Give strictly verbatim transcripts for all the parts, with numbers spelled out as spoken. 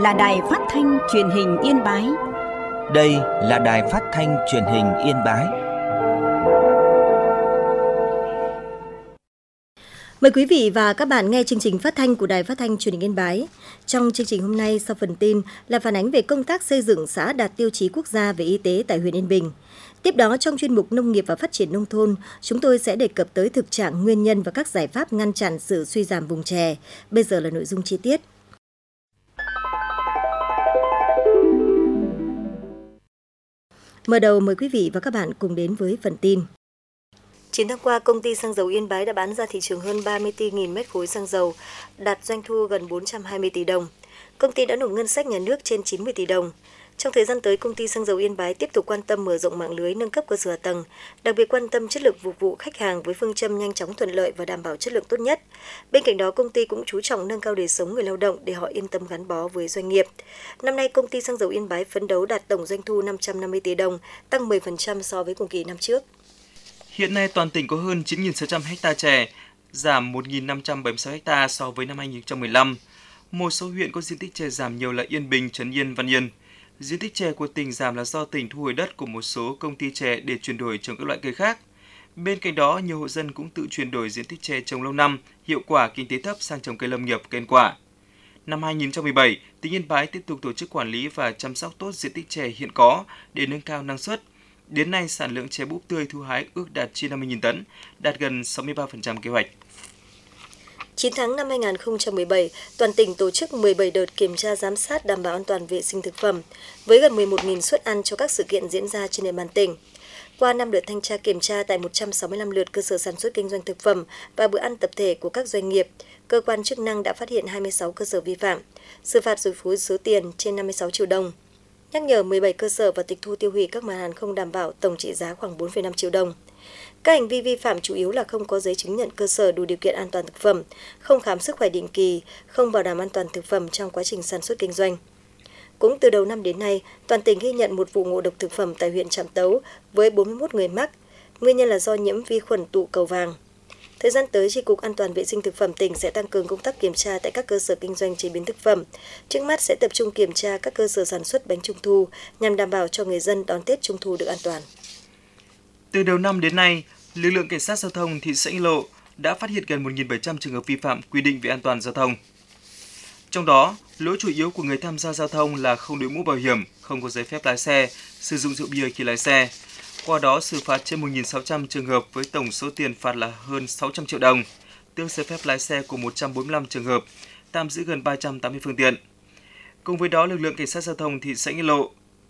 là Đài Phát thanh Truyền hình Yên Bái. Đây là Đài Phát thanh Truyền hình Yên Bái. Mời quý vị và các bạn nghe chương trình phát thanh của Đài Phát thanh Truyền hình Yên Bái. Trong chương trình hôm nay, sau phần tin là phản ánh về công tác xây dựng xã đạt tiêu chí quốc gia về y tế tại huyện Yên Bình. Tiếp đó, trong chuyên mục Nông nghiệp và Phát triển Nông thôn, chúng tôi sẽ đề cập tới thực trạng, nguyên nhân và các giải pháp ngăn chặn sự suy giảm vùng chè. Bây giờ là nội dung chi tiết. Mở đầu, mời quý vị và các bạn cùng đến với phần tin. chín tháng qua, công ty xăng dầu Yên Bái đã bán ra thị trường hơn ba mươi tư nghìn mét khối xăng dầu, đạt doanh thu gần bốn trăm hai mươi tỷ đồng. Công ty đã nộp ngân sách nhà nước trên chín mươi tỷ đồng. Trong thời gian tới, công ty xăng dầu Yên Bái tiếp tục quan tâm mở rộng mạng lưới, nâng cấp cơ sở hạ tầng, đặc biệt quan tâm chất lượng phục vụ khách hàng với phương châm nhanh chóng, thuận lợi và đảm bảo chất lượng tốt nhất. Bên cạnh đó, công ty cũng chú trọng nâng cao đời sống người lao động để họ yên tâm gắn bó với doanh nghiệp. Năm nay, công ty xăng dầu Yên Bái phấn đấu đạt tổng doanh thu năm trăm năm mươi tỷ đồng, tăng mười phần trăm so với cùng kỳ năm trước. Hiện nay toàn tỉnh có hơn chín nghìn sáu trăm ha chè, giảm một nghìn năm trăm bảy mươi sáu ha so với năm hai nghìn không trăm mười lăm. Một số huyện có diện tích chè giảm nhiều là Yên Bình, Trấn Yên, Văn Yên. Diện tích chè của tỉnh giảm là do tỉnh thu hồi đất của một số công ty chè để chuyển đổi trồng các loại cây khác. Bên cạnh đó, nhiều hộ dân cũng tự chuyển đổi diện tích chè trồng lâu năm, hiệu quả kinh tế thấp sang trồng cây lâm nghiệp, cây ăn quả. Năm hai nghìn không trăm mười bảy, tỉnh Yên Bái tiếp tục tổ chức quản lý và chăm sóc tốt diện tích chè hiện có để nâng cao năng suất. Đến nay, sản lượng chè búp tươi thu hái ước đạt trên năm mươi nghìn tấn, đạt gần sáu mươi ba phần trăm kế hoạch. chín tháng năm hai nghìn không trăm mười bảy, toàn tỉnh tổ chức mười bảy đợt kiểm tra giám sát đảm bảo an toàn vệ sinh thực phẩm, với gần mười một nghìn suất ăn cho các sự kiện diễn ra trên địa bàn tỉnh. Qua năm đợt thanh tra kiểm tra tại một trăm sáu mươi lăm lượt cơ sở sản xuất kinh doanh thực phẩm và bữa ăn tập thể của các doanh nghiệp, cơ quan chức năng đã phát hiện hai mươi sáu cơ sở vi phạm, xử phạt rồi phối số tiền trên năm mươi sáu triệu đồng. Nhắc nhở mười bảy cơ sở và tịch thu tiêu hủy các mặt hàng không đảm bảo, tổng trị giá khoảng bốn phẩy năm triệu đồng. Các hành vi vi phạm chủ yếu là không có giấy chứng nhận cơ sở đủ điều kiện an toàn thực phẩm, không khám sức khỏe định kỳ, không bảo đảm an toàn thực phẩm trong quá trình sản xuất kinh doanh. Cũng từ đầu năm đến nay, toàn tỉnh ghi nhận một vụ ngộ độc thực phẩm tại huyện Trạm Tấu với bốn mươi mốt người mắc, nguyên nhân là do nhiễm vi khuẩn tụ cầu vàng. Thời gian tới, Chi cục An toàn vệ sinh thực phẩm tỉnh sẽ tăng cường công tác kiểm tra tại các cơ sở kinh doanh chế biến thực phẩm. Trước mắt sẽ tập trung kiểm tra các cơ sở sản xuất bánh trung thu nhằm đảm bảo cho người dân đón Tết Trung thu được an toàn. Từ đầu năm đến nay, lực lượng cảnh sát giao thông thị xã Nghĩa Lộ đã phát hiện gần một nghìn bảy trăm trường hợp vi phạm quy định về an toàn giao thông. Trong đó, lỗi chủ yếu của người tham gia giao thông là không đội mũ bảo hiểm, không có giấy phép lái xe, sử dụng rượu bia khi lái xe. Qua đó xử phạt trên một nghìn sáu trăm trường hợp với tổng số tiền phạt là hơn sáu trăm triệu đồng, tước giấy phép lái xe của một trăm bốn mươi lăm trường hợp, tạm giữ gần ba trăm tám mươi phương tiện. Cùng với đó, lực lượng cảnh sát giao thông thị xã Nghĩa Lộ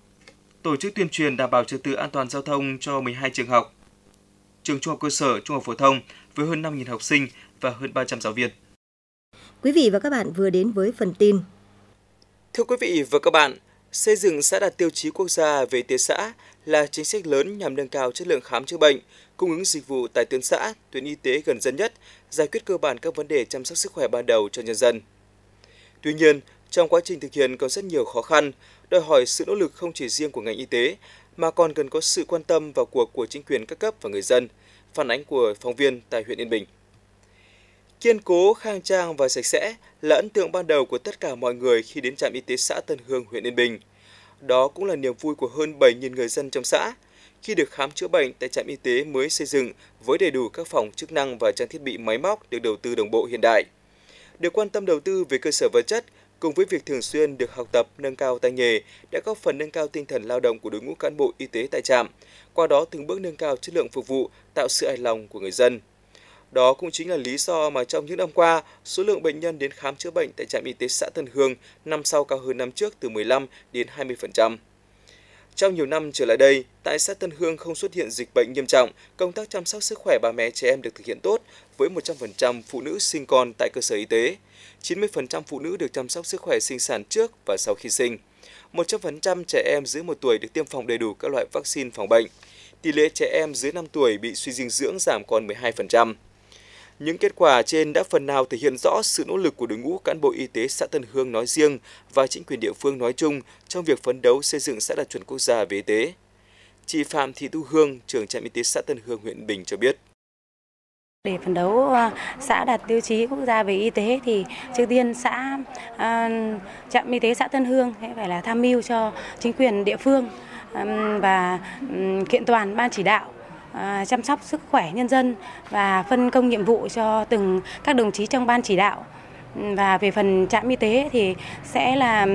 tổ chức tuyên truyền đảm bảo trật tự an toàn giao thông cho mười hai trường học, trường trung học cơ sở, trung học phổ thông với hơn năm nghìn học sinh và hơn ba trăm giáo viên. Quý vị và các bạn vừa đến với phần tin. Thưa quý vị và các bạn, xây dựng xã đạt tiêu chí quốc gia về y tế xã là chính sách lớn nhằm nâng cao chất lượng khám chữa bệnh, cung ứng dịch vụ tại tuyến xã, tuyến y tế gần dân nhất, giải quyết cơ bản các vấn đề chăm sóc sức khỏe ban đầu cho nhân dân. Tuy nhiên, trong quá trình thực hiện còn rất nhiều khó khăn, đòi hỏi sự nỗ lực không chỉ riêng của ngành y tế, mà còn cần có sự quan tâm vào cuộc của chính quyền các cấp và người dân, phản ánh của phóng viên tại huyện Yên Bình. Kiên cố, khang trang và sạch sẽ là ấn tượng ban đầu của tất cả mọi người khi đến trạm y tế xã Tân Hương, huyện Yên Bình. Đó cũng là niềm vui của hơn bảy nghìn người dân trong xã khi được khám chữa bệnh tại trạm y tế mới xây dựng với đầy đủ các phòng chức năng và trang thiết bị máy móc được đầu tư đồng bộ hiện đại. Được quan tâm đầu tư về cơ sở vật chất cùng với việc thường xuyên được học tập, nâng cao tay nghề đã góp phần nâng cao tinh thần lao động của đội ngũ cán bộ y tế tại trạm, qua đó từng bước nâng cao chất lượng phục vụ, tạo sự hài lòng của người dân. Đó cũng chính là lý do mà trong những năm qua, số lượng bệnh nhân đến khám chữa bệnh tại trạm y tế xã Tân Hương năm sau cao hơn năm trước từ mười lăm đến hai mươi phần trăm. Trong nhiều năm trở lại đây, tại xã Tân Hương không xuất hiện dịch bệnh nghiêm trọng, công tác chăm sóc sức khỏe bà mẹ trẻ em được thực hiện tốt với một trăm phần trăm phụ nữ sinh con tại cơ sở y tế, chín mươi phần trăm phụ nữ được chăm sóc sức khỏe sinh sản trước và sau khi sinh, một trăm phần trăm trẻ em dưới một tuổi được tiêm phòng đầy đủ các loại vaccine phòng bệnh, tỷ lệ trẻ em dưới năm tuổi bị suy dinh dưỡng giảm còn mười hai phần trăm. Những kết quả trên đã phần nào thể hiện rõ sự nỗ lực của đội ngũ cán bộ y tế xã Tân Hương nói riêng và chính quyền địa phương nói chung trong việc phấn đấu xây dựng xã đạt chuẩn quốc gia về y tế. Chị Phạm Thị Thu Hương, trưởng trạm y tế xã Tân Hương, huyện Bình cho biết. Để phấn đấu xã đạt tiêu chí quốc gia về y tế thì trước tiên xã trạm y tế xã Tân Hương sẽ phải là tham mưu cho chính quyền địa phương và kiện toàn ban chỉ đạo chăm sóc sức khỏe nhân dân và phân công nhiệm vụ cho từng các đồng chí trong ban chỉ đạo. Và về phần trạm y tế thì sẽ là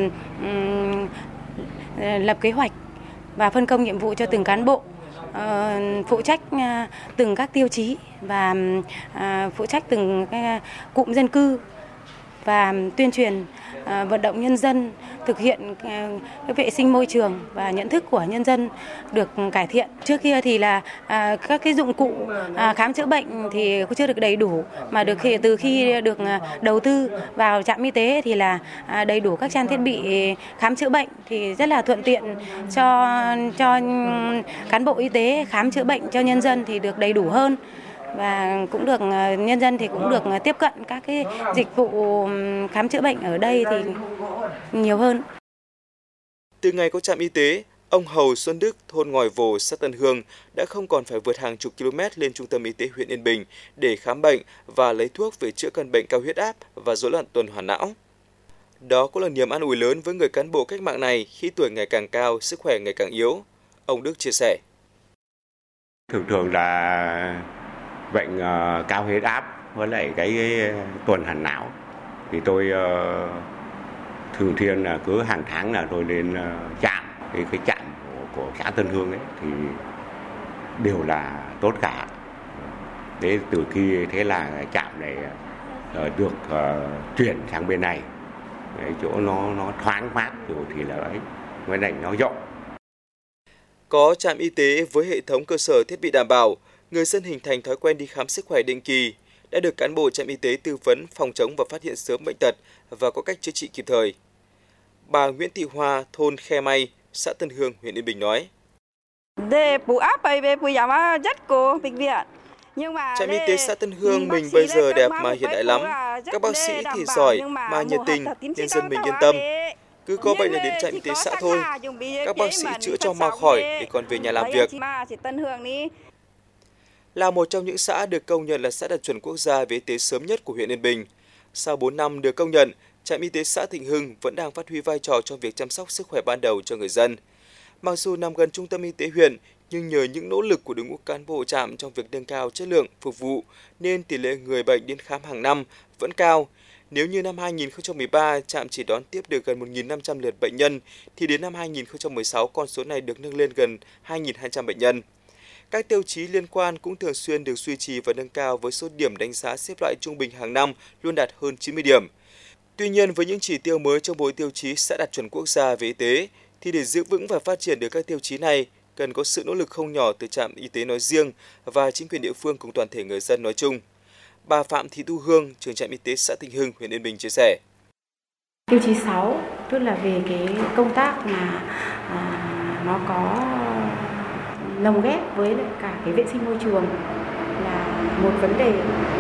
lập kế hoạch và phân công nhiệm vụ cho từng cán bộ phụ trách từng các tiêu chí và phụ trách từng cái cụm dân cư và tuyên truyền vận động nhân dân thực hiện cái vệ sinh môi trường và nhận thức của nhân dân được cải thiện. Trước kia thì là các cái dụng cụ khám chữa bệnh thì chưa được đầy đủ, mà được khi từ khi được đầu tư vào trạm y tế thì là đầy đủ các trang thiết bị khám chữa bệnh thì rất là thuận tiện cho cho cán bộ y tế khám chữa bệnh cho nhân dân thì được đầy đủ hơn. Và cũng được nhân dân thì cũng được tiếp cận các cái dịch vụ khám chữa bệnh ở đây thì nhiều hơn. Từ ngày có trạm y tế, ông Hầu Xuân Đức, thôn Ngòi Vồ, xã Tân Hương đã không còn phải vượt hàng chục km lên trung tâm y tế huyện Yên Bình để khám bệnh và lấy thuốc về chữa căn bệnh cao huyết áp và rối loạn tuần hoàn não. Đó cũng là niềm an ủi lớn với người cán bộ cách mạng này khi tuổi ngày càng cao, sức khỏe ngày càng yếu. Ông Đức chia sẻ. Thường thường là bệnh uh, cao huyết áp với lại cái, cái tuần hoàn não thì tôi uh, thường xuyên là cứ hàng tháng là tôi lên uh, trạm cái cái trạm của, của xã Tân Hương ấy thì đều là tốt cả. Thế từ khi thế là trạm này uh, được uh, chuyển sang bên này, cái chỗ nó nó thoáng mát rồi thì là ấy, với lại nó rộng. Có trạm y tế với hệ thống cơ sở thiết bị đảm bảo, người dân hình thành thói quen đi khám sức khỏe định kỳ, đã được cán bộ trạm y tế tư vấn phòng chống và phát hiện sớm bệnh tật và có cách chữa trị kịp thời. Bà Nguyễn Thị Hoa, thôn Khe May, xã Tân Hương, huyện Yên Bình nói. Trạm y tế xã Tân Hương mình bây giờ đẹp mà hiện đại lắm, các bác sĩ thì giỏi mà nhiệt tình, nhân dân mình yên tâm. Cứ có bệnh là đến trạm y tế xã thôi, các bác sĩ chữa cho mau khỏi để còn về nhà làm việc. Là một trong những xã được công nhận là xã đạt chuẩn quốc gia về y tế sớm nhất của huyện Yên Bình. Sau bốn năm được công nhận, trạm y tế xã Thịnh Hưng vẫn đang phát huy vai trò trong việc chăm sóc sức khỏe ban đầu cho người dân. Mặc dù nằm gần trung tâm y tế huyện, nhưng nhờ những nỗ lực của đội ngũ cán bộ trạm trong việc nâng cao chất lượng phục vụ, nên tỷ lệ người bệnh đến khám hàng năm vẫn cao. Nếu như năm hai nghìn không trăm mười ba, trạm chỉ đón tiếp được gần một nghìn năm trăm lượt bệnh nhân, thì đến năm hai nghìn không trăm mười sáu, con số này được nâng lên gần hai nghìn hai trăm bệnh nhân. Các tiêu chí liên quan cũng thường xuyên được duy trì và nâng cao với số điểm đánh giá xếp loại trung bình hàng năm luôn đạt hơn chín mươi điểm. Tuy nhiên, với những chỉ tiêu mới trong bộ tiêu chí xã đạt chuẩn quốc gia về y tế, thì để giữ vững và phát triển được các tiêu chí này, cần có sự nỗ lực không nhỏ từ trạm y tế nói riêng và chính quyền địa phương cùng toàn thể người dân nói chung. Bà Phạm Thị Thu Hương, trưởng trạm y tế xã Thịnh Hưng, huyện Yên Bình chia sẻ. Tiêu chí sáu, tức là về cái công tác mà à, nó có lồng ghép với cả cái vệ sinh môi trường là một vấn đề.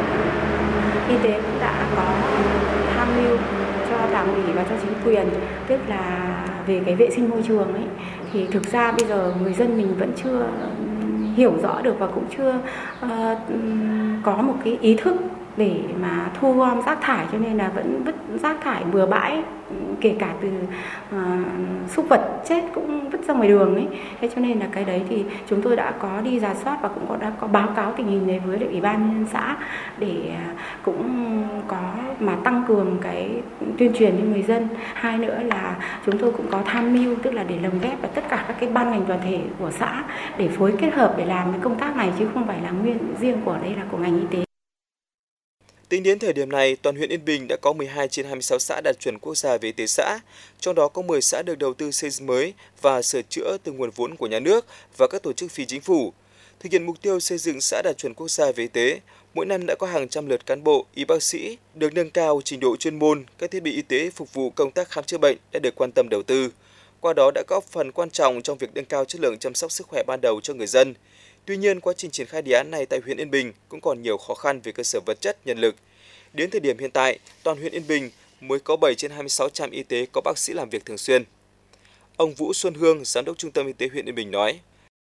Y tế cũng đã có tham mưu cho đảng ủy và cho chính quyền, tức là về cái vệ sinh môi trường ấy, thì thực ra bây giờ người dân mình vẫn chưa hiểu rõ được và cũng chưa uh, có một cái ý thức để mà thu gom rác thải, cho nên là vẫn vứt rác thải bừa bãi, kể cả từ uh, súc vật chết cũng vứt ra ngoài đường ấy. Thế cho nên là cái đấy thì chúng tôi đã có đi rà soát và cũng có đã có báo cáo tình hình này với lại ủy ban nhân dân xã để cũng có mà tăng cường cái tuyên truyền đến người dân. Hai nữa là chúng tôi cũng có tham mưu, tức là để lồng ghép vào tất cả các cái ban ngành đoàn thể của xã để phối kết hợp để làm cái công tác này, chứ không phải là nguyên riêng của đây là của ngành y tế. Tính đến thời điểm này, toàn huyện Yên Bình đã có mười hai trên hai mươi sáu xã đạt chuẩn quốc gia về y tế xã, trong đó có mười xã được đầu tư xây dựng mới và sửa chữa từ nguồn vốn của nhà nước và các tổ chức phi chính phủ. Thực hiện mục tiêu xây dựng xã đạt chuẩn quốc gia về y tế, mỗi năm đã có hàng trăm lượt cán bộ, y bác sĩ được nâng cao trình độ chuyên môn, các thiết bị y tế phục vụ công tác khám chữa bệnh đã được quan tâm đầu tư. Qua đó đã góp phần quan trọng trong việc nâng cao chất lượng chăm sóc sức khỏe ban đầu cho người dân. Tuy nhiên, quá trình triển khai đề án này tại huyện Yên Bình cũng còn nhiều khó khăn về cơ sở vật chất, nhân lực. Đến thời điểm hiện tại, toàn huyện Yên Bình mới có bảy trên hai mươi sáu trạm y tế có bác sĩ làm việc thường xuyên. Ông Vũ Xuân Hương, Giám đốc Trung tâm Y tế huyện Yên Bình nói.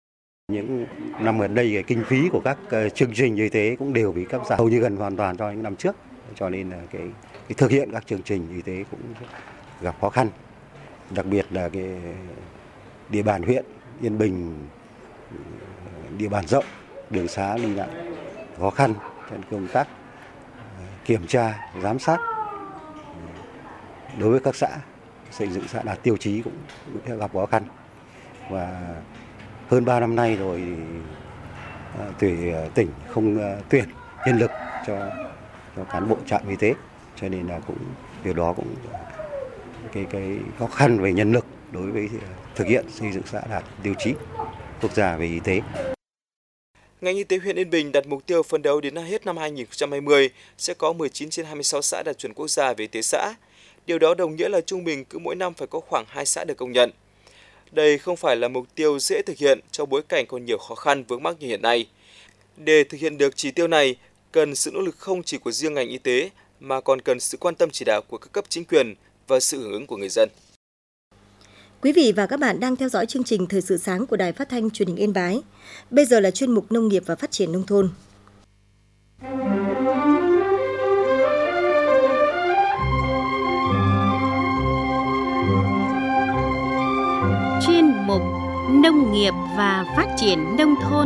Những năm gần đây cái kinh phí của các chương trình y tế cũng đều bị cắt giảm hầu như gần hoàn toàn so với những năm trước, cho nên là cái, cái thực hiện các chương trình y tế cũng gặp khó khăn, đặc biệt là cái địa bàn huyện Yên Bình, địa bàn rộng, đường xá đi lại khó khăn, cho nên công tác kiểm tra, giám sát đối với các xã xây dựng xã đạt tiêu chí cũng, cũng gặp khó khăn. Và hơn ba năm nay rồi thì tỉnh không tuyển nhân lực cho cho cán bộ trạm y tế, cho nên là cũng điều đó cũng cái cái khó khăn về nhân lực đối với thực hiện xây dựng xã đạt tiêu chí quốc gia về y tế. Ngành y tế huyện Yên Bình đặt mục tiêu phấn đấu đến hết năm hai nghìn không trăm hai mươi sẽ có mười chín trên hai mươi sáu xã đạt chuẩn quốc gia về y tế xã. Điều đó đồng nghĩa là trung bình cứ mỗi năm phải có khoảng hai xã được công nhận. Đây không phải là mục tiêu dễ thực hiện trong bối cảnh còn nhiều khó khăn vướng mắc như hiện nay. Để thực hiện được chỉ tiêu này, cần sự nỗ lực không chỉ của riêng ngành y tế mà còn cần sự quan tâm chỉ đạo của các cấp chính quyền và sự hưởng ứng của người dân. Quý vị và các bạn đang theo dõi chương trình Thời sự sáng của Đài Phát thanh Truyền hình Yên Bái. Bây giờ là chuyên mục Nông nghiệp và Phát triển nông thôn. Chuyên mục Nông nghiệp và Phát triển nông thôn.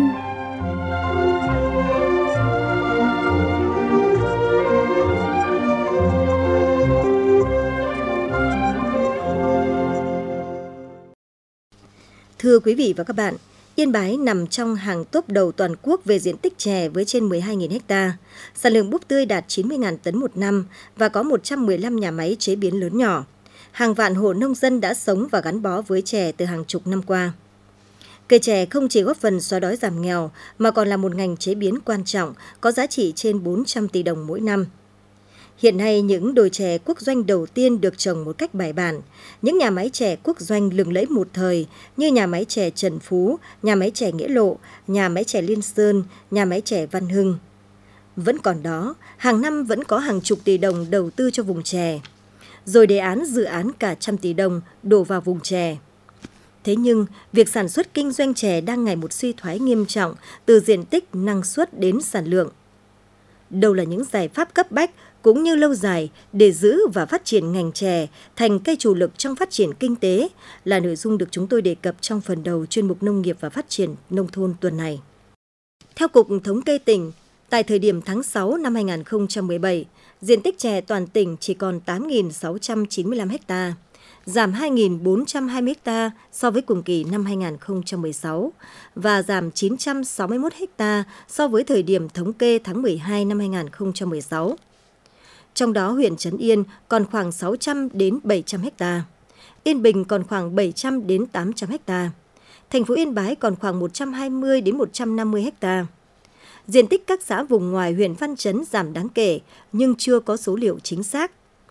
Thưa quý vị và các bạn, Yên Bái nằm trong hàng top đầu toàn quốc về diện tích chè với trên mười hai nghìn ha. Sản lượng búp tươi đạt chín mươi nghìn tấn một năm và có một trăm mười lăm nhà máy chế biến lớn nhỏ. Hàng vạn hộ nông dân đã sống và gắn bó với chè từ hàng chục năm qua. Cây chè không chỉ góp phần xóa đói giảm nghèo mà còn là một ngành chế biến quan trọng, có giá trị trên bốn trăm tỷ đồng mỗi năm. Hiện nay, những đồi chè quốc doanh đầu tiên được trồng một cách bài bản. Những nhà máy chè quốc doanh lừng lẫy một thời như nhà máy chè Trần Phú, nhà máy chè Nghĩa Lộ, nhà máy chè Liên Sơn, nhà máy chè Văn Hưng. Vẫn còn đó, hàng năm vẫn có hàng chục tỷ đồng đầu tư cho vùng chè. Rồi đề án dự án cả trăm tỷ đồng đổ vào vùng chè. Thế nhưng, việc sản xuất kinh doanh chè đang ngày một suy thoái nghiêm trọng từ diện tích, năng suất đến sản lượng. Đâu là những giải pháp cấp bách cũng như lâu dài để giữ và phát triển ngành chè thành cây chủ lực trong phát triển kinh tế là nội dung được chúng tôi đề cập trong phần đầu chuyên mục Nông nghiệp và Phát triển nông thôn tuần này. Theo Cục Thống kê tỉnh, tại thời điểm tháng sáu năm hai nghìn không trăm mười bảy, diện tích chè toàn tỉnh chỉ còn tám nghìn sáu trăm chín mươi lăm ha, giảm hai nghìn bốn trăm hai mươi ha so với cùng kỳ năm hai nghìn không trăm mười sáu và giảm chín trăm sáu mươi mốt ha so với thời điểm thống kê tháng mười hai năm hai nghìn không trăm mười sáu. Trong đó huyện Trấn Yên còn khoảng sáu trăm đến bảy trăm ha, Yên Bình còn khoảng bảy trăm đến tám trăm ha, thành phố Yên Bái còn khoảng một trăm hai mươi đến một trăm năm mươi ha. Diện tích các xã vùng ngoài huyện Văn Chấn giảm đáng kể nhưng chưa có số liệu chính xác.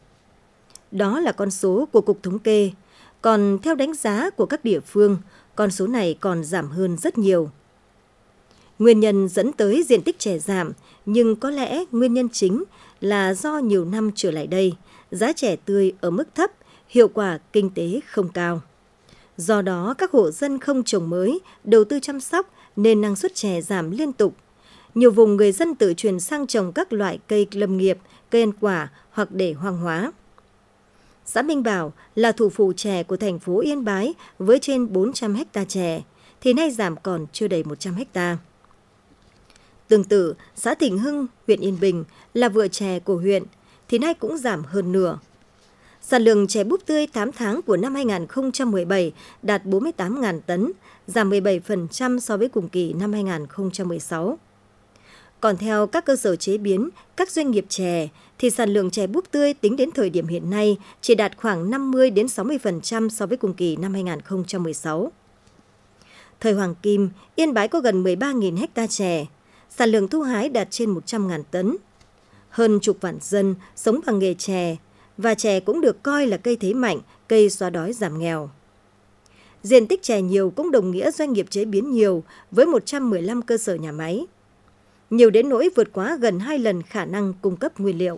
Đó là con số của Cục Thống kê, còn theo đánh giá của các địa phương, con số này còn giảm hơn rất nhiều. Nguyên nhân dẫn tới diện tích chè giảm, nhưng có lẽ nguyên nhân chính là do nhiều năm trở lại đây, giá chè tươi ở mức thấp, hiệu quả kinh tế không cao. Do đó, các hộ dân không trồng mới, đầu tư chăm sóc nên năng suất chè giảm liên tục. Nhiều vùng người dân tự chuyển sang trồng các loại cây lâm nghiệp, cây ăn quả hoặc để hoang hóa. Xã Minh Bảo là thủ phủ chè của thành phố Yên Bái với trên bốn trăm ha chè, thì nay giảm còn chưa đầy một trăm ha. Tương tự, xã Thịnh Hưng, huyện Yên Bình là vựa chè của huyện, thì nay cũng giảm hơn nửa. Sản lượng chè búp tươi tám tháng của năm hai nghìn không trăm mười bảy đạt bốn mươi tám nghìn tấn, giảm mười bảy phần trăm so với cùng kỳ năm hai nghìn không trăm mười sáu. Còn theo các cơ sở chế biến, các doanh nghiệp chè, thì sản lượng chè búp tươi tính đến thời điểm hiện nay chỉ đạt khoảng năm mươi đến sáu mươi phần trăm so với cùng kỳ năm hai nghìn không trăm mười sáu. Thời Hoàng Kim, Yên Bái có gần mười ba nghìn ha chè, sản lượng thu hái đạt trên một trăm nghìn tấn. Hơn chục vạn dân sống bằng nghề chè, và chè cũng được coi là cây thế mạnh, cây xóa đói giảm nghèo. Diện tích chè nhiều cũng đồng nghĩa doanh nghiệp chế biến nhiều với một trăm mười lăm cơ sở nhà máy. Nhiều đến nỗi vượt quá gần hai lần khả năng cung cấp nguyên liệu.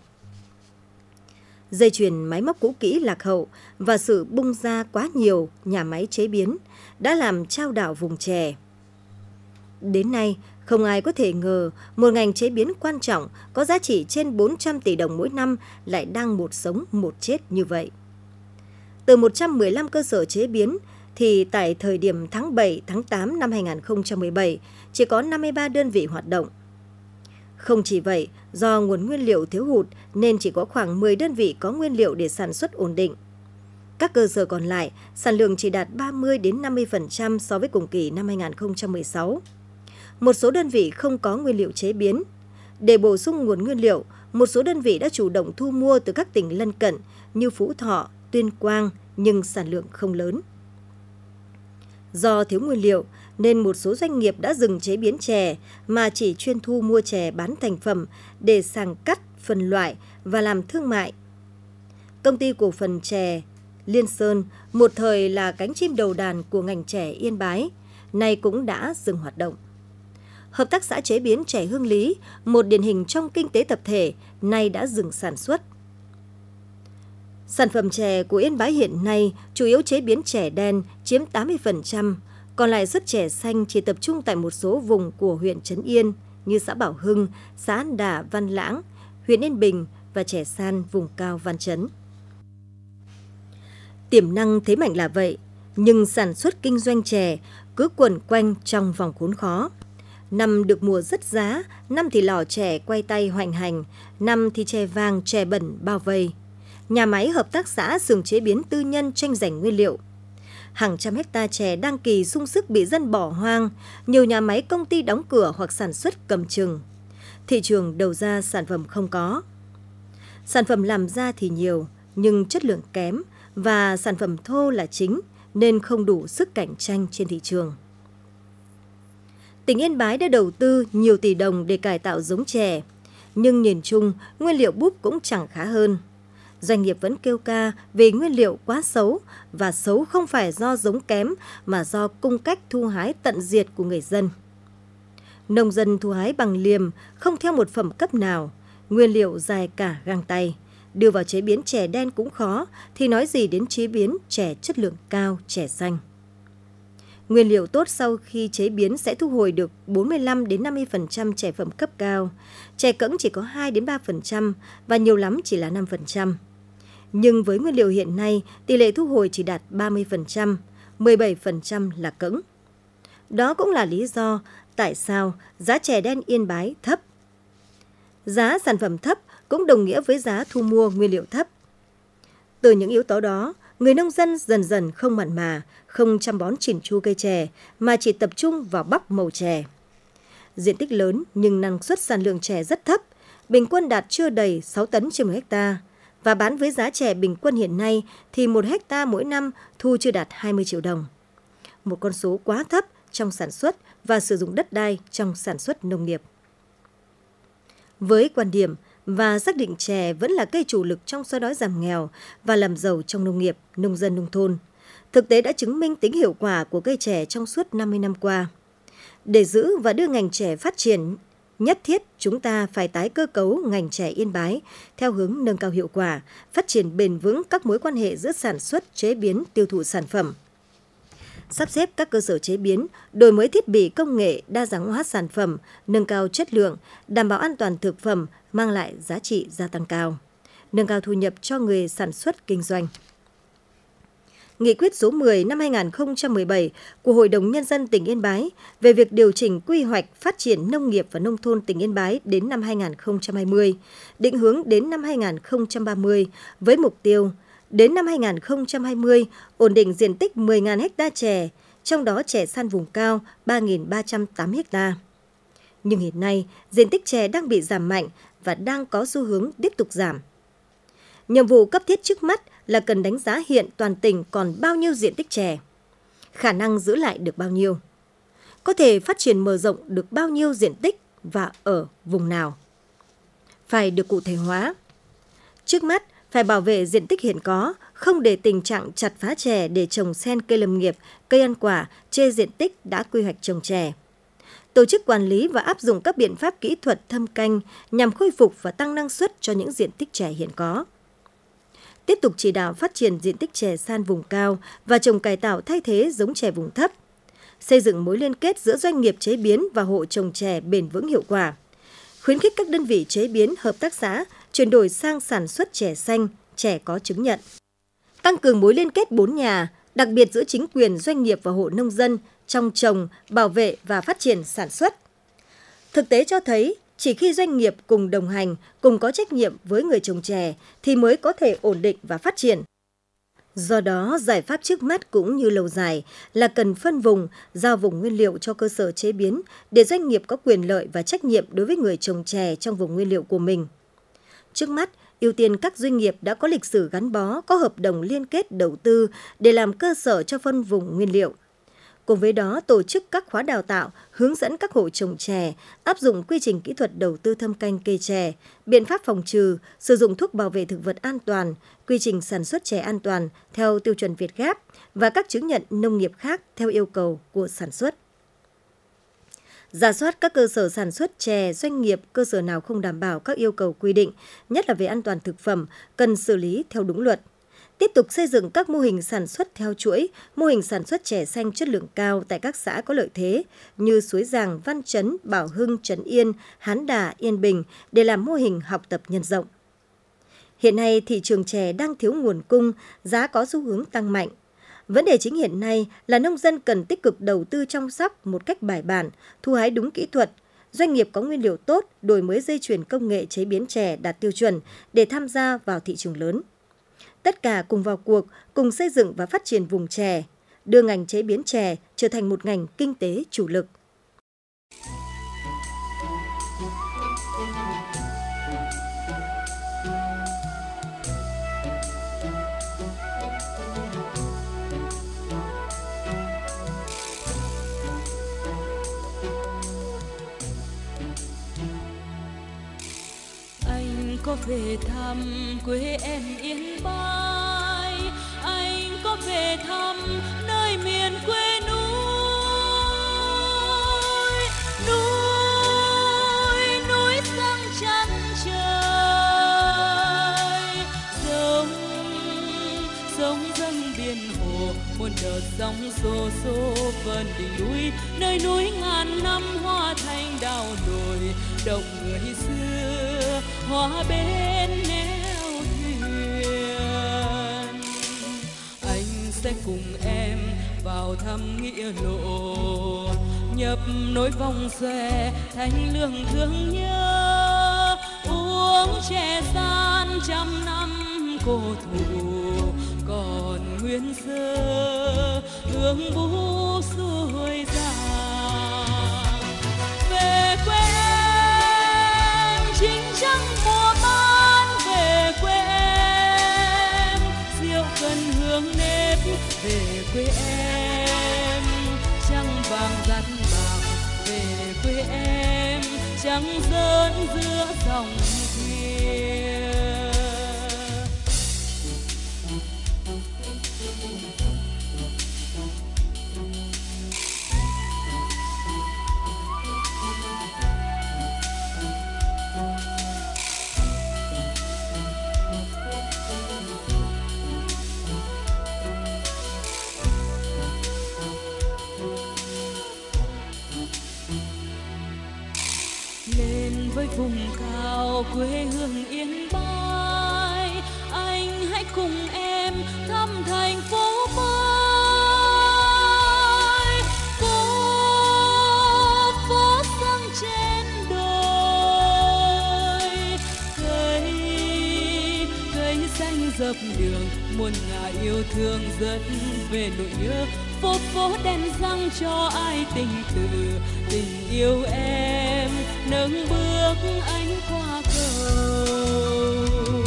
Dây chuyền máy móc cũ kỹ lạc hậu và sự bung ra quá nhiều nhà máy chế biến đã làm chao đảo vùng chè. Đến nay, không ai có thể ngờ một ngành chế biến quan trọng có giá trị trên bốn trăm tỷ đồng mỗi năm lại đang một sống một chết như vậy. Từ một trăm mười lăm cơ sở chế biến, thì tại thời điểm tháng bảy, tháng tám năm hai nghìn không trăm mười bảy, chỉ có năm mươi ba đơn vị hoạt động. Không chỉ vậy, do nguồn nguyên liệu thiếu hụt nên chỉ có khoảng mười đơn vị có nguyên liệu để sản xuất ổn định. Các cơ sở còn lại, sản lượng chỉ đạt ba mươi đến năm mươi phần trăm so với cùng kỳ năm hai nghìn không trăm mười sáu. Một số đơn vị không có nguyên liệu chế biến. Để bổ sung nguồn nguyên liệu, một số đơn vị đã chủ động thu mua từ các tỉnh lân cận như Phú Thọ, Tuyên Quang, nhưng sản lượng không lớn. Do thiếu nguyên liệu, nên một số doanh nghiệp đã dừng chế biến chè mà chỉ chuyên thu mua chè bán thành phẩm để sàng cắt, phân loại và làm thương mại. Công ty cổ phần chè Liên Sơn, một thời là cánh chim đầu đàn của ngành chè Yên Bái, nay cũng đã dừng hoạt động. Hợp tác xã chế biến chè Hương Lý, một điển hình trong kinh tế tập thể, nay đã dừng sản xuất. Sản phẩm chè của Yên Bái hiện nay chủ yếu chế biến chè đen chiếm tám mươi phần trăm, còn lại xuất chè xanh chỉ tập trung tại một số vùng của huyện Trấn Yên như xã Bảo Hưng, xã An Đà, Văn Lãng, huyện Yên Bình và chè san vùng cao Văn Chấn. Tiềm năng thế mạnh là vậy, nhưng sản xuất kinh doanh chè cứ quẩn quanh trong vòng khốn khó. Năm được mùa rất giá, năm thì lò chè quay tay hoành hành, năm thì chè vàng, chè bẩn bao vây. Nhà máy, hợp tác xã, xưởng chế biến tư nhân tranh giành nguyên liệu. Hàng trăm hecta chè đang kỳ sung sức bị dân bỏ hoang, nhiều nhà máy công ty đóng cửa hoặc sản xuất cầm chừng. Thị trường đầu ra sản phẩm không có. Sản phẩm làm ra thì nhiều, nhưng chất lượng kém và sản phẩm thô là chính nên không đủ sức cạnh tranh trên thị trường. Tỉnh Yên Bái đã đầu tư nhiều tỷ đồng để cải tạo giống chè, nhưng nhìn chung nguyên liệu búp cũng chẳng khá hơn. Doanh nghiệp vẫn kêu ca về nguyên liệu quá xấu, và xấu không phải do giống kém mà do cung cách thu hái tận diệt của người dân. Nông dân thu hái bằng liềm, không theo một phẩm cấp nào, nguyên liệu dài cả găng tay. Đưa vào chế biến chè đen cũng khó, thì nói gì đến chế biến chè chất lượng cao, chè xanh. Nguyên liệu tốt sau khi chế biến sẽ thu hồi được bốn mươi lăm đến năm mươi phần trăm chè phẩm cấp cao. Chè cẫng chỉ có hai đến ba phần trăm và nhiều lắm chỉ là năm phần trăm. Nhưng với nguyên liệu hiện nay, tỷ lệ thu hồi chỉ đạt ba mươi phần trăm, mười bảy phần trăm là cẫng. Đó cũng là lý do tại sao giá chè đen Yên Bái thấp. Giá sản phẩm thấp cũng đồng nghĩa với giá thu mua nguyên liệu thấp. Từ những yếu tố đó, người nông dân dần dần không mặn mà, không chăm bón chỉn chu cây chè, mà chỉ tập trung vào bắp màu chè. Diện tích lớn nhưng năng suất sản lượng chè rất thấp, bình quân đạt chưa đầy sáu tấn trên một hecta, và bán với giá chè bình quân hiện nay thì một hecta mỗi năm thu chưa đạt hai mươi triệu đồng. Một con số quá thấp trong sản xuất và sử dụng đất đai trong sản xuất nông nghiệp. Với quan điểm và xác định chè vẫn là cây chủ lực trong xóa đói giảm nghèo và làm giàu trong nông nghiệp, nông dân nông thôn, thực tế đã chứng minh tính hiệu quả của cây chè trong suốt năm mươi năm qua. Để giữ và đưa ngành chè phát triển, nhất thiết chúng ta phải tái cơ cấu ngành chè Yên Bái theo hướng nâng cao hiệu quả, phát triển bền vững các mối quan hệ giữa sản xuất, chế biến, tiêu thụ sản phẩm. Sắp xếp các cơ sở chế biến, đổi mới thiết bị công nghệ, đa dạng hóa sản phẩm, nâng cao chất lượng, đảm bảo an toàn thực phẩm, mang lại giá trị gia tăng cao, nâng cao thu nhập cho người sản xuất kinh doanh. Nghị quyết số mười năm hai nghìn không trăm mười bảy của Hội đồng Nhân dân tỉnh Yên Bái về việc điều chỉnh quy hoạch phát triển nông nghiệp và nông thôn tỉnh Yên Bái đến năm hai nghìn không trăm hai mươi, định hướng đến năm hai nghìn không trăm ba mươi với mục tiêu đến năm hai nghìn không trăm hai mươi ổn định diện tích mười nghìn ha chè, trong đó chè san vùng cao ba nghìn ba trăm tám mươi ha. Nhưng hiện nay, diện tích chè đang bị giảm mạnh và đang có xu hướng tiếp tục giảm. Nhiệm vụ cấp thiết trước mắt là cần đánh giá hiện toàn tỉnh còn bao nhiêu diện tích chè, khả năng giữ lại được bao nhiêu, có thể phát triển mở rộng được bao nhiêu diện tích và ở vùng nào. Phải được cụ thể hóa. Trước mắt, phải bảo vệ diện tích hiện có, không để tình trạng chặt phá chè để trồng xen cây lâm nghiệp, cây ăn quả trên diện tích đã quy hoạch trồng chè. Tổ chức quản lý và áp dụng các biện pháp kỹ thuật thâm canh nhằm khôi phục và tăng năng suất cho những diện tích chè hiện có. Tiếp tục chỉ đạo phát triển diện tích chè san vùng cao và trồng cải tạo thay thế giống chè vùng thấp. xây dựng mối liên kết giữa doanh nghiệp chế biến và hộ trồng chè bền vững hiệu quả, khuyến khích các đơn vị chế biến, hợp tác xã chuyển đổi sang sản xuất chè xanh, chè có chứng nhận. Tăng cường mối liên kết bốn nhà, đặc biệt giữa chính quyền, doanh nghiệp và hộ nông dân trong trồng, bảo vệ và phát triển sản xuất. Thực tế cho thấy, chỉ khi doanh nghiệp cùng đồng hành, cùng có trách nhiệm với người trồng chè thì mới có thể ổn định và phát triển. Do đó, giải pháp trước mắt cũng như lâu dài là cần phân vùng, giao vùng nguyên liệu cho cơ sở chế biến để doanh nghiệp có quyền lợi và trách nhiệm đối với người trồng chè trong vùng nguyên liệu của mình. Trước mắt, ưu tiên các doanh nghiệp đã có lịch sử gắn bó, có hợp đồng liên kết đầu tư để làm cơ sở cho phân vùng nguyên liệu. Cùng với đó, tổ chức các khóa đào tạo, hướng dẫn các hộ trồng chè, áp dụng quy trình kỹ thuật đầu tư thâm canh cây chè, biện pháp phòng trừ, sử dụng thuốc bảo vệ thực vật an toàn, quy trình sản xuất chè an toàn theo tiêu chuẩn Việt Gáp và các chứng nhận nông nghiệp khác theo yêu cầu của sản xuất. Rà soát các cơ sở sản xuất chè, doanh nghiệp, cơ sở nào không đảm bảo các yêu cầu quy định, nhất là về an toàn thực phẩm, cần xử lý theo đúng luật. Tiếp tục xây dựng các mô hình sản xuất theo chuỗi, mô hình sản xuất chè xanh chất lượng cao tại các xã có lợi thế như Suối Giàng, Văn Chấn, Bảo Hưng, Trấn Yên, Hán Đà, Yên Bình để làm mô hình học tập nhân rộng. Hiện nay, thị trường chè đang thiếu nguồn cung, giá có xu hướng tăng mạnh. Vấn đề chính hiện nay là nông dân cần tích cực đầu tư chăm sóc một cách bài bản, thu hái đúng kỹ thuật, doanh nghiệp có nguyên liệu tốt, đổi mới dây chuyền công nghệ chế biến chè đạt tiêu chuẩn để tham gia vào thị trường lớn. Tất cả cùng vào cuộc, cùng xây dựng và phát triển vùng chè, đưa ngành chế biến chè trở thành một ngành kinh tế chủ lực. Anh có về thăm quê em Yên Bái, anh có về thăm nơi miền quê núi, núi núi sang chân trời, sông sông dâng biển hồ, muôn đợt sóng xô xô vần đỉnh núi, nơi núi ngàn năm hoa thành đào nổi, động người xưa hóa bên neo thuyền. Anh sẽ cùng em vào thăm nghĩa lộ, nhập nối vòng xòe thành lương thương nhớ, uống chè san trăm năm cổ thụ còn nguyên sơ, hương bú xuôi giang. Về quê em chính trăng mùa ban, về quê em rượu cần hương nếp, về quê em trăng vàng dắt bạc, về quê em trăng rơn giữa dòng thuyền. Lên với vùng cao quê hương Yên Bái, anh hãy cùng em thăm thành phố mới, phố phố xanh trên đồi, cây cây xanh dập đường, muôn ngả yêu thương dẫn về nỗi nhớ, phố phố đèn răng cho ai tình từ, tình yêu em nâng bước anh qua cầu.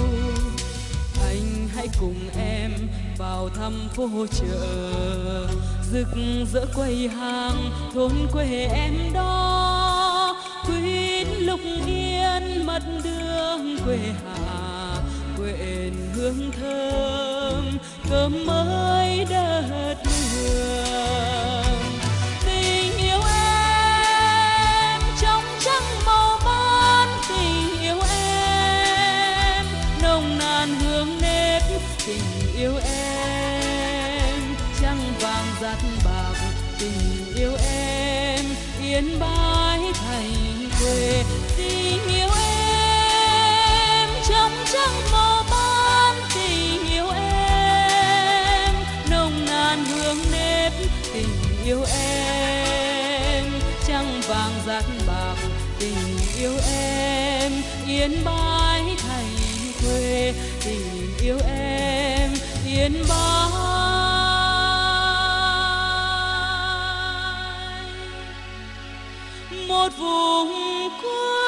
Anh hãy cùng em vào thăm phố chợ, rực rỡ quầy hàng thôn quê em đó, quýt lục yên mật đường quê hà, quên hương thơm cơm mới đất hương. Tình yêu em trong trăng màu ban, tình yêu em nồng nàn hương nếp, tình yêu em trăng vàng dắt bạc, tình yêu em yên bái thành quê, tình yêu em trong trăng màu ban, tình yêu em nồng nàn hương nếp, tình yêu em trăng vàng dát bạc, tình yêu em yên bái thành quê, tình yêu em yên bái một vùng quê.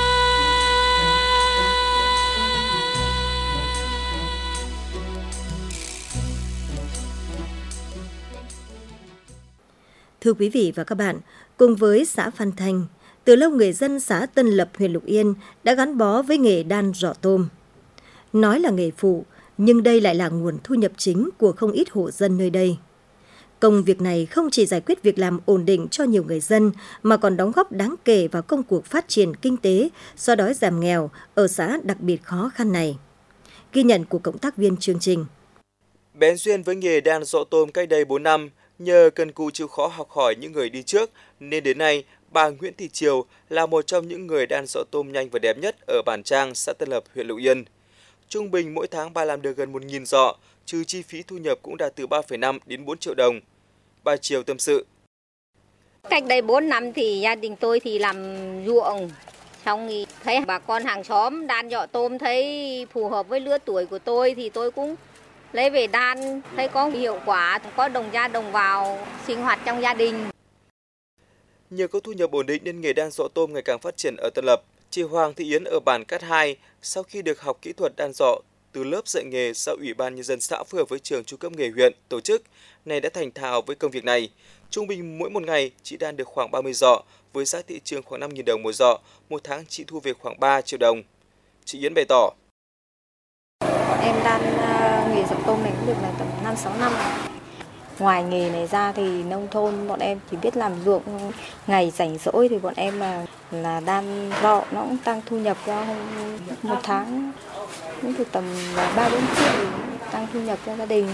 Thưa quý vị và các bạn, cùng với xã Phan Thanh, từ lâu người dân xã Tân Lập, huyện Lục Yên đã gắn bó với nghề đan giọ tôm. Nói là nghề phụ, nhưng đây lại là nguồn thu nhập chính của không ít hộ dân nơi đây. Công việc này không chỉ giải quyết việc làm ổn định cho nhiều người dân, mà còn đóng góp đáng kể vào công cuộc phát triển kinh tế, xóa đói giảm nghèo ở xã đặc biệt khó khăn này. Ghi nhận của cộng tác viên chương trình. Bén duyên với nghề đan giọ tôm cách đây bốn năm, nhờ cần cù chịu khó học hỏi những người đi trước, nên đến nay, bà Nguyễn Thị Triều là một trong những người đan giọ tôm nhanh và đẹp nhất ở bản Trang, xã Tân Lập, huyện Lục Yên. Trung bình mỗi tháng bà làm được gần một nghìn giọ, trừ chi phí thu nhập cũng đạt từ ba phẩy năm đến bốn triệu đồng. Bà Triều tâm sự. Cách đây bốn năm thì gia đình tôi thì làm ruộng, xong thì thấy bà con hàng xóm đan giọ tôm thấy phù hợp với lứa tuổi của tôi thì tôi cũng lấy về đan, thấy có hiệu quả, có đồng ra đồng vào sinh hoạt trong gia đình. Nhờ có thu nhập ổn định nên nghề đan giọ tôm ngày càng phát triển ở Tân Lập. Chị Hoàng Thị Yến ở bản Cát hai sau khi được học kỹ thuật đan giọ từ lớp dạy nghề do Ủy ban Nhân dân xã phối hợp với trường trung cấp nghề huyện tổ chức, này đã thành thạo với công việc này. Trung bình mỗi một ngày chị đan được khoảng ba mươi giọ với giá thị trường khoảng năm nghìn đồng một giọ, một tháng chị thu về khoảng ba triệu đồng. Chị Yến bày tỏ. Em đan uh, nghề giọ tôm này cũng được là tầm năm sáu năm. Ngoài nghề này ra thì nông thôn bọn em chỉ biết làm ruộng, ngày rảnh rỗi thì bọn em là là đan giọ, nó cũng tăng thu nhập cho một tháng cũng từ tầm ba bốn triệu, tăng thu nhập cho gia đình.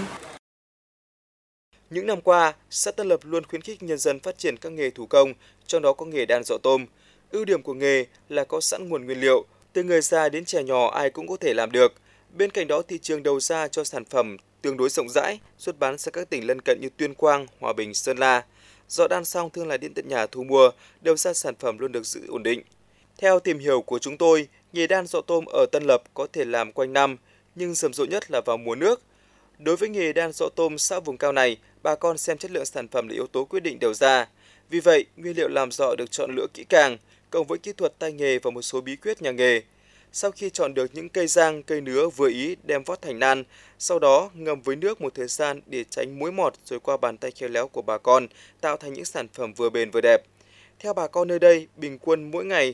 Những năm qua, xã Tân Lập luôn khuyến khích nhân dân phát triển các nghề thủ công, trong đó có nghề đan giọ tôm. Ưu điểm của nghề là có sẵn nguồn nguyên liệu, từ người già đến trẻ nhỏ ai cũng có thể làm được. Bên cạnh đó, thị trường đầu ra cho sản phẩm tương đối rộng rãi, xuất bán sang các tỉnh lân cận như Tuyên Quang, Hòa Bình, Sơn La. Giọ đan xong thương lái đến tận nhà thu mua, đầu ra sản phẩm luôn được giữ ổn định. Theo tìm hiểu của chúng tôi, nghề đan giọ tôm ở Tân Lập có thể làm quanh năm, nhưng rầm rộ nhất là vào mùa nước. Đối với nghề đan giọ tôm xã vùng cao này, bà con xem chất lượng sản phẩm là yếu tố quyết định đầu ra. Vì vậy, nguyên liệu làm giọ được chọn lựa kỹ càng, cộng với kỹ thuật tay nghề và một số bí quyết nhà nghề. Sau khi chọn được những cây rang, cây nứa vừa ý đem vót thành nan, sau đó ngâm với nước một thời gian để tránh muối mọt rồi qua bàn tay khéo léo của bà con, tạo thành những sản phẩm vừa bền vừa đẹp. Theo bà con nơi đây, bình quân mỗi ngày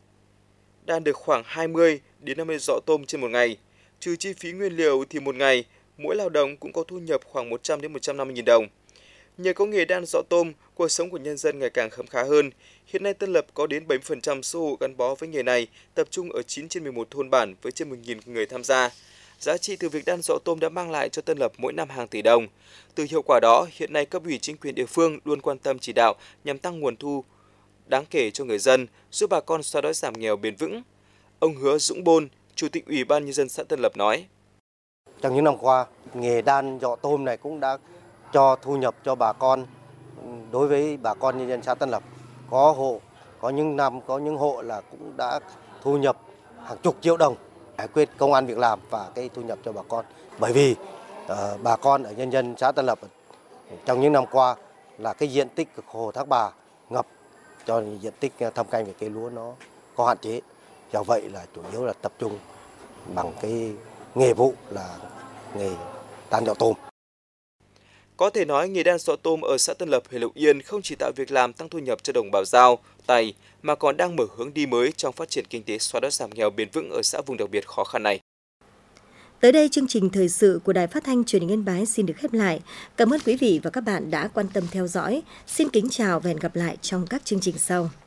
đan được khoảng hai mươi đến năm mươi giọ tôm trên một ngày. Trừ chi phí nguyên liệu thì một ngày, mỗi lao động cũng có thu nhập khoảng một trăm đến một trăm năm mươi nghìn đồng. Nhờ có nghề đan giọ tôm, cuộc sống của nhân dân ngày càng khấm khá hơn. Hiện nay Tân Lập có đến bảy mươi phần trăm số hộ gắn bó với nghề này, tập trung ở chín trên mười một thôn bản với trên một nghìn người tham gia. Giá trị từ việc đan giọ tôm đã mang lại cho Tân Lập mỗi năm hàng tỷ đồng. Từ hiệu quả đó, hiện nay cấp ủy chính quyền địa phương luôn quan tâm chỉ đạo nhằm tăng nguồn thu đáng kể cho người dân, giúp bà con xóa đói giảm nghèo bền vững. Ông Hứa Dũng Bôn, Chủ tịch Ủy ban Nhân dân xã Tân Lập nói. Trong những năm qua, nghề đan giọ tôm này cũng đã cho thu nhập cho bà con. Đối với bà con nhân dân xã Tân Lập, có hộ, có những năm, có những hộ là cũng đã thu nhập hàng chục triệu đồng, giải quyết công ăn việc làm và cái thu nhập cho bà con. Bởi vì uh, bà con ở nhân dân xã Tân Lập trong những năm qua là cái diện tích hồ Thác Bà ngập, cho diện tích thâm canh về cây lúa nó có hạn chế. Do vậy là chủ yếu là tập trung bằng cái nghề vụ là nghề đan giọ tôm. Có thể nói nghề đan giọ tôm ở xã Tân Lập, huyện Lục Yên không chỉ tạo việc làm tăng thu nhập cho đồng bào Dao, Tày mà còn đang mở hướng đi mới trong phát triển kinh tế xóa đói giảm nghèo bền vững ở xã vùng đặc biệt khó khăn này. Tới đây chương trình thời sự của Đài Phát thanh Truyền hình Yên Bái xin được khép lại. Cảm ơn quý vị và các bạn đã quan tâm theo dõi. Xin kính chào và hẹn gặp lại trong các chương trình sau.